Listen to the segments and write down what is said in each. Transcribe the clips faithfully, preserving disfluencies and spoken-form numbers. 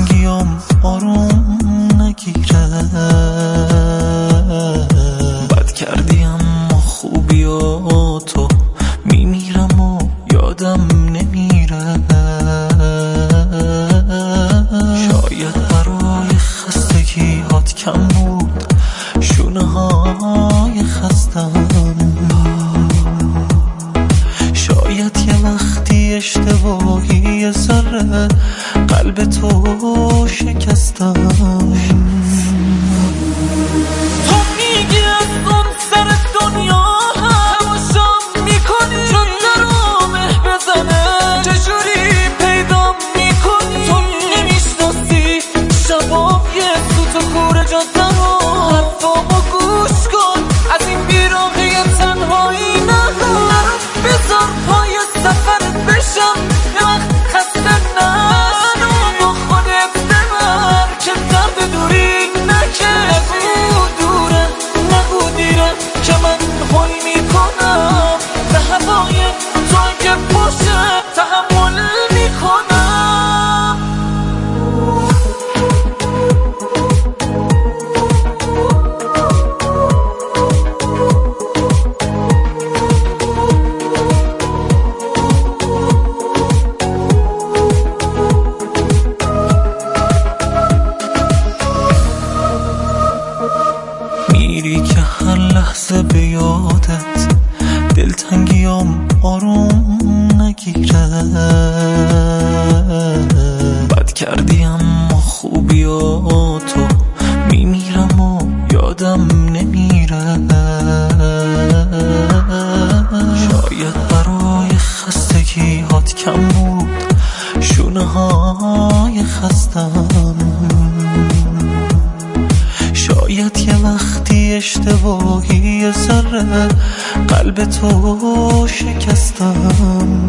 دلتنگیام آروم نگیره. بد کردی اما خوبیاتو میمیرم و یادم نمیره. شاید برای خستگیات کم بود شونه های خستم. شاید یه وقتی اشتباهی یه ذره قلب تو شکستم. تو میگی از اون سر دنیا تماشام میکنی چون درو مه بزنه. چجوری پیدا میکنی تو نمیشناسی شباب یه سوت و کوره جاده رو. حرفامو گوش کن از این بیراقی تنهایی نرو. بذار پای سفرت بشم یه وقت خسته نشو. با خودت ببر که درد دوری نکه. نگو دوره نگو دیره که من حل میکنم به هوای تو که باشه تحمل میکنم. میری که هر لحظه به یادت دلتنگیام آروم نگیره. بد کردی اما خوبیاتو میمیرم و یادم نمیره. شاید برای خستگیات کم بود شونه های خستم. شاید یه وقتی اشتباهی یه ذره قلب تو شکستم.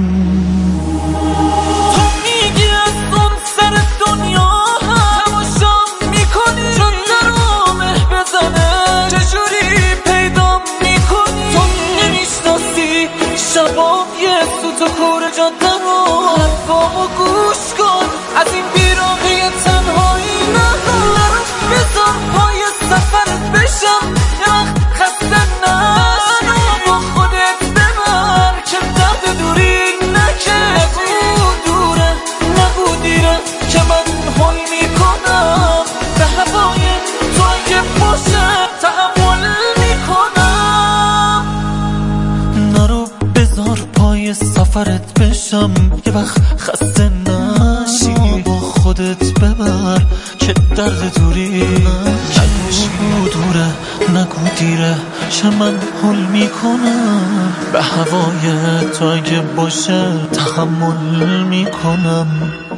تو میگی از اون سر دنیا تماشام میکنی چون درو مه بزنه. چجوری پیدا میکنی تو نمیشناسی شباب یه سوت و کوره جاده رو. حرفامو گوش کن از این بیراقی تنهایی نرو. بذار پای سفرت بشم یه وقت خسته نشو. با خودت ببر که درد دوری نکه. نگو دوره نگو دیره که من حل میکنم به هوای تو اگه باشه تحمل میکنم. نرو بذار پای سفرت بشم یه وقت خسته نشی. با خودت ببر که درد دوری نگو دوره نگو دیره چه من حل میکنم به هوای تو اگه باشه تحمل میکنم.